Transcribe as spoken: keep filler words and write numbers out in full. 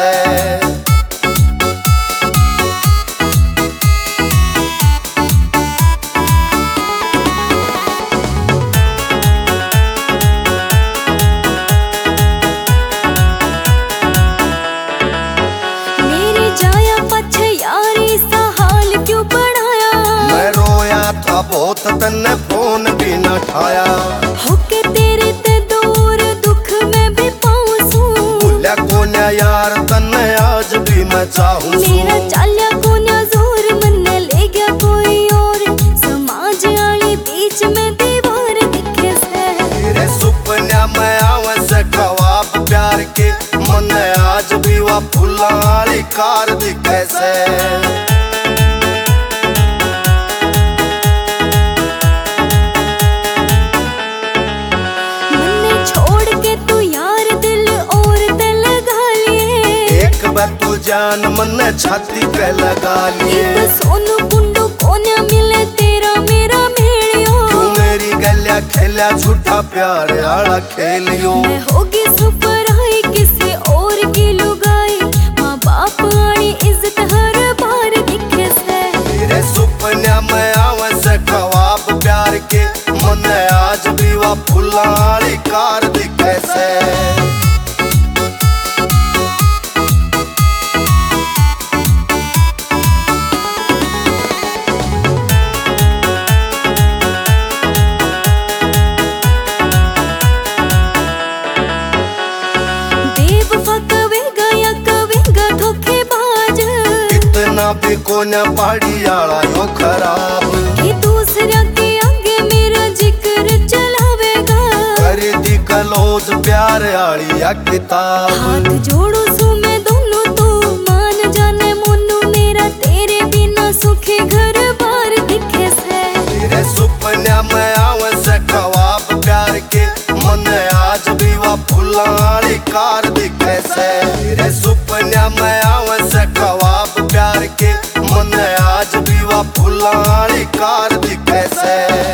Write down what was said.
से। मेरी जाया पछे यारी सा हाल क्यों बढ़ाया। मैं रोया था बहुत तन्ने फोन भी न उठाया। होके तेरे ते दूर दुख में भी पाऊं। भूल्या कोन्या यार तन्ने आज भी मैं चाहूं। मेरा चाल्या कोन्या जोर मन्ने ले गया कोई और। समाज आली बीच में दीवार दिखे से। तेरे सुपन्या में आवे से ख्वाब प्यार के। मन आज भी वह फूला वाली कार दिखे से। तू जान मन छाती पे लगा लिए। सोनू कुंडू कोन्या मिले तेरा मेरा मेलियो। तू मेरी गलिया खेलिया झूठा प्यार आला खेलियो। मैं होगी सुपर हाई किसी और की लुगाई। माँ बाप आनी इज्जत हर बार दिखे से। तेरे सुपन्या में आवे से ख्वाब प्यार के। मन आज भी वह फूला वाली कार दिखे से। भी कोन्या पहाड़ी आला यो खराब। कि दूसरा के आगे मेरा जिक्र चलावेगा। कर दी कलोज प्यार आली या किताब। हाथ जोड़ो सू मैं दोनों तो मान जाने मोनू। मेरा तेरे बिना सुखी घर बार दिखे से। तेरे सुपन्या में आवे से ख्वाब प्यार के। मन आज भी वह फूला वाली कार दिखे से। तेरे सुपन्या में आवे से ख्वाब प्यार के। मन आज भी वह फूला वाली कार दिखे से।